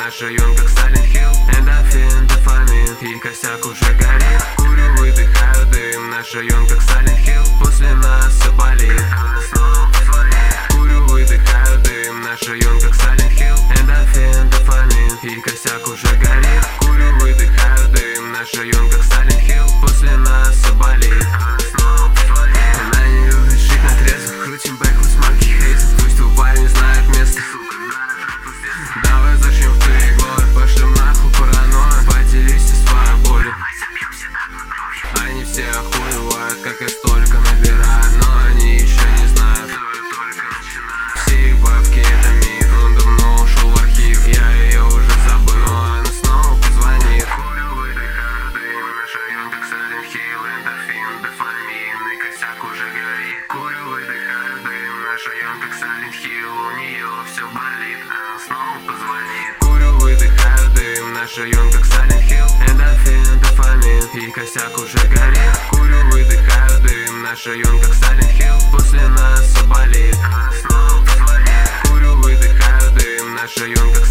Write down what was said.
наш район как Silent Hill. Эндорфин, дофамин и косяк уже горит. Курю, выдыхаю дым, наш район как Silent Hill. После нас все болит. Курю, выдыхаю дым, наш район как Silent Hill. Эндорфин, дофамин и косяк уже горит. Курю, выдыхаю дым, наш район как Silent Hill. После нас все болит. Она не любит жить на трезвых. Крутим бэквуд с Monkey Haze. Пусть твой парень знает место. Давай зачем в переговоры, пошлем нахуй паранойю. Поделись своей болью. Они все охуевают, как я столько набираю, но они еще не знают, что я только начинаю. Все их бабки это миф, он давно ушел в архив. Я ее уже забыл, но она снова позвонит. Курю, выдыхаю дым, наш район как Silent Hill. Эндорфин, дофамин и косяк уже горит. Курю, выдыхаю дым, наш район как Silent Hill. У нее все болит, она снова позвонит. Курю, выдыхаю дым, наш район как Silent Hill. Эндорфин, дофамин и косяк уже горит. Курю, выдыхаю дым, наш район как Silent Hill. После нас все болит. Курю, выдыхаю дым, наш район как